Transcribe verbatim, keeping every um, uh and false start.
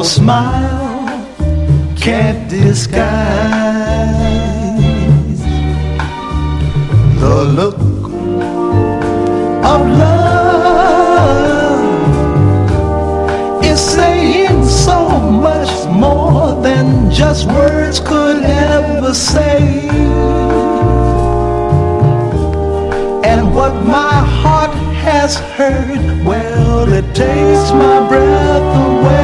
Your smile can't disguise the look of love. It's saying so much more than just words could ever say. And what my heart has heard, well, it takes my breath away.